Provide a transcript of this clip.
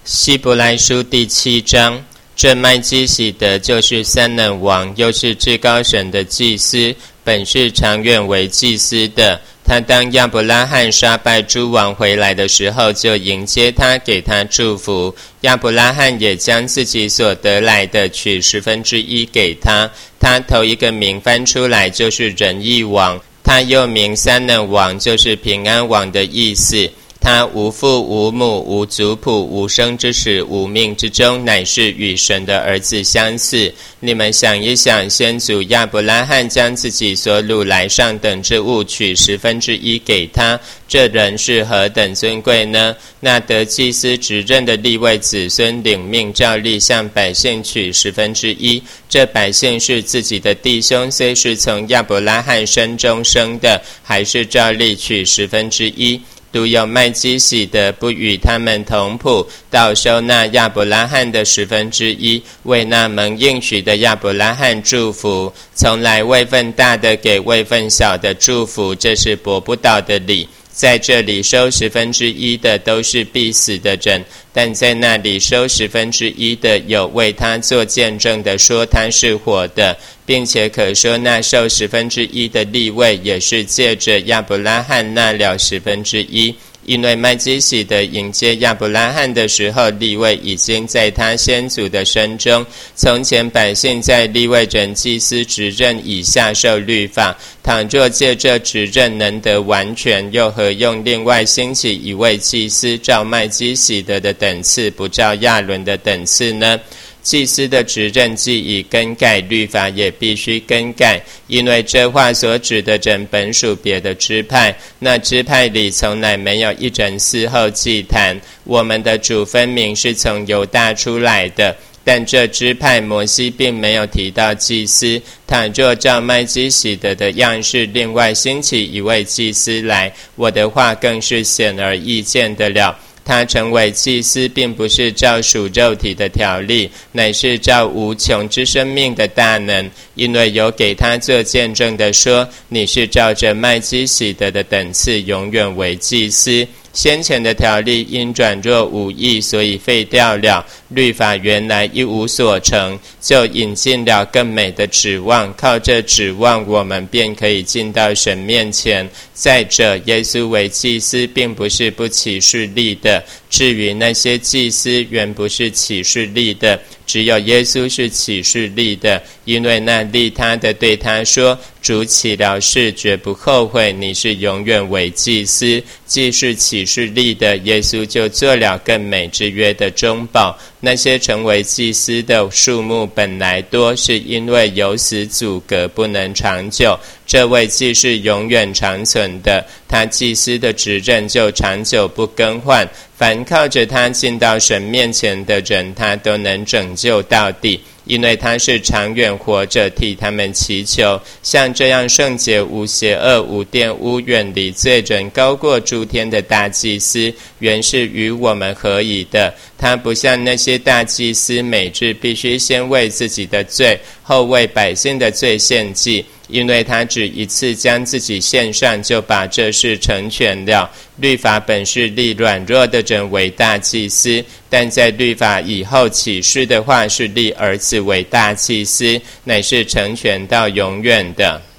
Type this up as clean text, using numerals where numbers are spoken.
希伯来书第7章，这麦基洗德就是三能王，又是至高神的祭司，本是长远为祭司的。他当亚伯拉罕杀败诸王回来的时候，就迎接他，给他祝福。亚伯拉罕也将自己所得来的取1/10给他。他头一个名翻出来就是仁义王，他又名三能王，就是平安王的意思。他无父无母无族谱无生之始无命之中，乃是与神的儿子相似。你们想一想，先祖亚伯拉罕将自己所掳来上等之物取1/10给他，这人是何等尊贵呢？那得祭司职任的利未子孙领命照例向百姓取1/10，这百姓是自己的弟兄，虽是从亚伯拉罕身中生的，还是照例取1/10。独有麦基洗德不与他们同谱，倒收纳亚伯拉罕的1/10，为那蒙应许的亚伯拉罕祝福。从来位分大的给位分小的祝福，这是驳不倒的理。在这里收1/10的都是必死的人，但在那里收1/10的有为他做见证的，说他是活的，并且可说那受1/10的利未也是借着亚伯拉罕纳了1/10。因为麦基洗德迎接亚伯拉罕的时候，利未已经在他先祖的身中。从前百姓在利未人祭司职任以下受律法，倘若借这职任能得完全，又何用另外兴起一位祭司，照麦基洗德的等次，不照亚伦的等次呢？祭司的职任既已更改，律法也必须更改，因为这话所指的人本属别的支派，那支派里从来没有一人伺候祭坛。我们的主分明是从犹大出来的，但这支派摩西并没有提到祭司。倘若照麦基洗德的样式，另外兴起一位祭司来，我的话更是显而易见的了。他成为祭司，并不是照属肉体的条例，乃是照无穷之生命的大能。因为有给他做见证的说，你是照着麦基洗德的等次，永远为祭司。先前的条例因转弱无益，所以废掉了。律法原来一无所成，就引进了更美的指望，靠这指望，我们便可以进到神面前。再者，耶稣为祭司，并不是不起势力的。至于那些祭司，原不是起势力的，只有耶稣是起势力的，因为那立他的对他说，主起了誓，绝不后悔，你是永远为祭司。既是起势力的，耶稣就做了更美之约的中保。那些成为祭司的数目本来多，是因为有死阻隔，不能长久。这位既是永远长存的，他祭司的职任就长久不更换。凡靠着他进到神面前的人，他都能拯救到底，因为他是长远活着，替他们祈求。像这样圣洁无邪恶无玷污，远离罪人，高过诸天的大祭司，原是与我们合宜的。他不像那些大祭司，每日必须先为自己的罪，后为百姓的罪献祭，因为他只一次将自己献上，就把这事成全了。律法本是立软弱的人为大祭司，但在律法以后启示的话，是立儿子为大祭司，乃是成全到永远的。